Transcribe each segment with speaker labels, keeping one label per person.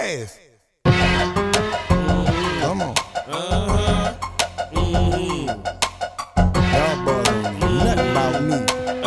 Speaker 1: ass. Come on. Y'all bothering me. Nothing about me.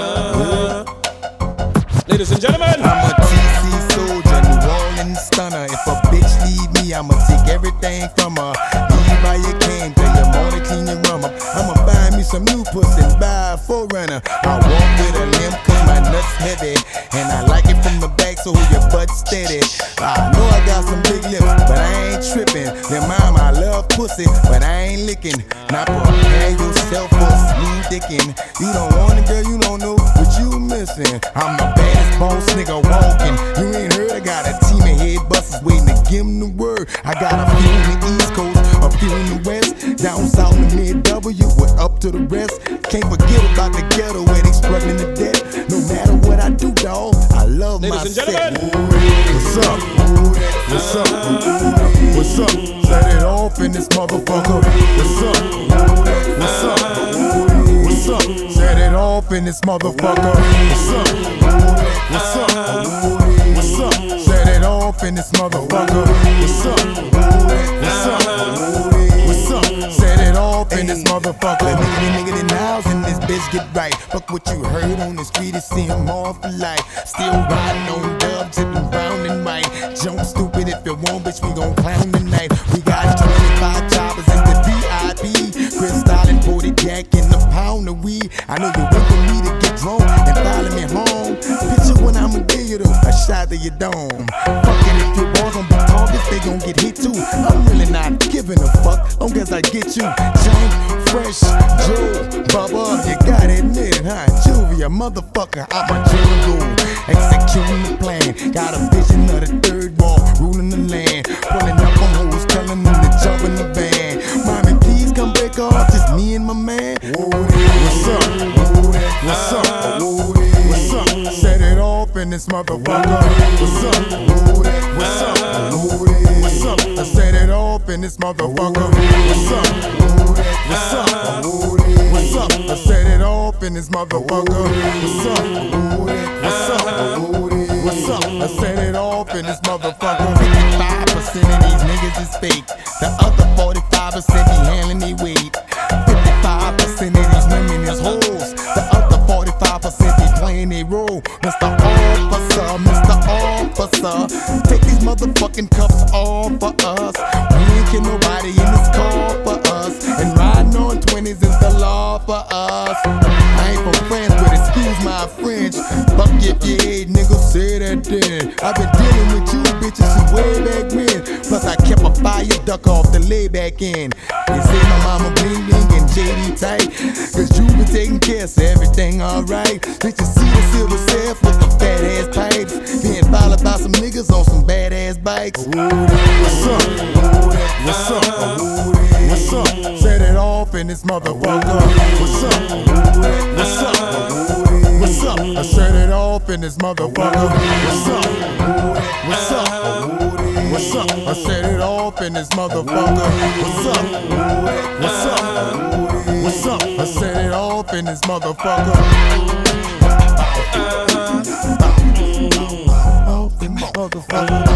Speaker 2: Ladies and gentlemen,
Speaker 1: I'm a TC soldier, New Orleans stunner. If a bitch leave me, I'ma take everything from her. Leave by your cane, tell your morning clean your rum up. I'ma buy me some new pussy and buy a 4Runner. I walk with a limp cause my nuts heavy, and I like it from the back so your butt steady. I know I got some big lips, but I ain't tripping. Then mom, I love pussy, but I ain't licking. Now prepare yourself for smooth dicking. You don't want it, girl, you don't know what you missing. I'm the baddest boss nigga walking. You ain't heard I got a team of head busters waiting to give him the word. I got a few in the East Coast, a few in the West, down south in the mid-W, we're up to the rest. Can't forget about the ghetto where they struggling to death. No matter what I do, dawg, I love my set. What's up? What's up? What's up? Set it off in this motherfucker. What's up? What's up? What's up? Set it off in this motherfucker. What's up? What's up? What's up? Set it off in this motherfucker. What's up? What's up? What's up? Set it off in this motherfucker. Nigga in the house and this bitch get right. Fuck what you heard on the street, it's see him all for life. Still riding on dub, tipping brown and white. Jump stupid if you want, bitch, we gon' clown tonight. We got 25 choppers in the VIP. Crystal and 40 Jack in the pound of weed. I know you wait for me to get drunk and follow me home. Picture when I'ma give you a shot to your dome. Fucking if your boys gon' be targets, they gon' get hit too. I'm really not giving a fuck, long as I get you. James, Fresh, Joe, Bubba, you gotta admit it, huh? Juvia, motherfucker, I'm a jungle. Executing the plan, got a vision of the third wall, ruling the land. Pulling up on hoes, telling them to jump in the van. Mommy, please come break off, just me and my man. What's up? What's up? What's up? Set it off in this motherfucker. What's up? What's up? What's up? I set it off in this motherfucker. What's up? What's up? What's up? I set it off in this motherfucker. What's up? What's up? What's up? I set it off in this motherfucker. 55% of these niggas is fake. The other 45% be handling their weight. 55% of these women is hoes. The other 45% be playing their role. Mr. Officer, Mr. Officer, take these motherfucking cuffs off for us. We ain't kill nobody in this car for us. And riding on 20s is the law for us. I ain't from France, but excuse my French. Fuck if you hate, nigga, say that then. I've been dealing with you bitches since way back when. Plus I kept a fire duck off the layback end. They say my mama bling bling and JD tight, cause you been taking care, so everything alright. Bitches see the silver self with the fat ass pipes, being followed by some niggas on some badass bikes. What's up? What's up? What's up? Set it off in this motherfucker. What's up? What's up? What's up? I set it off in this motherfucker. What's up? What's up? What's up? I set it off in this motherfucker. What's up? What's up? What's up? I set it off in this motherfucker. Off in this motherfucker.